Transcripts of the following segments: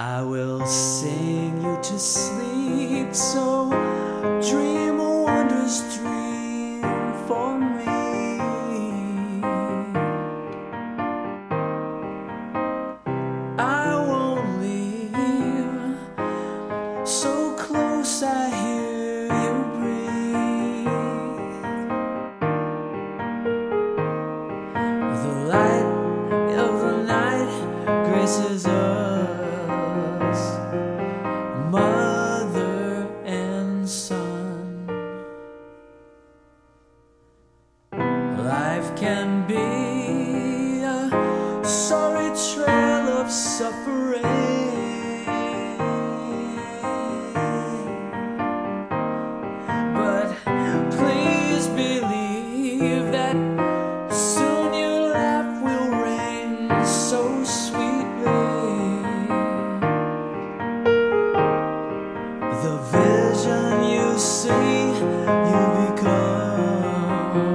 I will sing you to sleep, so dream a wondrous dream for me. I won't leave, so close I hear you breathe. The light of the night graces us, mother and son. Life can be a sorry trail of suffering, but please believe that soon your laugh will ring so sweetly. The vision you see, you become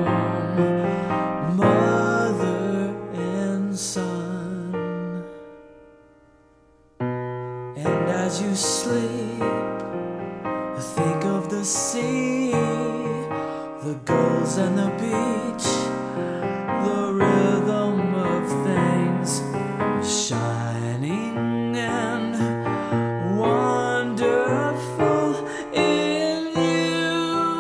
mother and son. And as you sleep, think of the sea, the gulls and the beach, the rhythm of things shining and wonderful in you.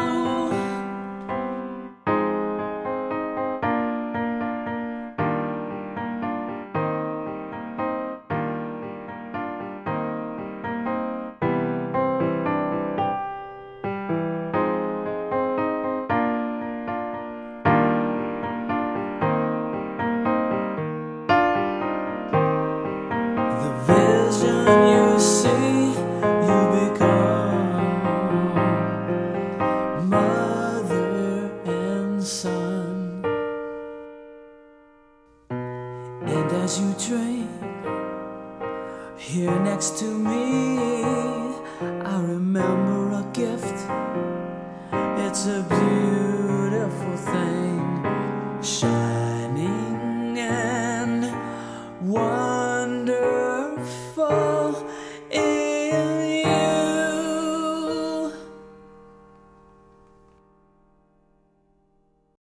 The vision you see, you become mother and son. And as you dream here next to me, I remember a gift. It's a beautiful thing.